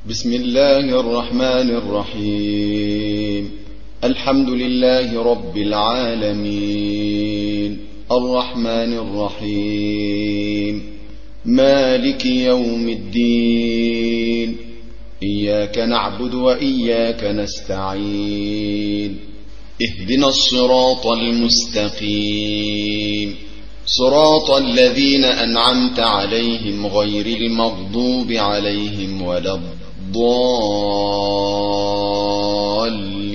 بسم الله الرحمن الرحيم. الحمد لله رب العالمين، الرحمن الرحيم، مالك يوم الدين، إياك نعبد وإياك نستعين، اهدنا الصراط المستقيم، صراط الذين أنعمت عليهم غير المغضوب عليهم ولا الضالين.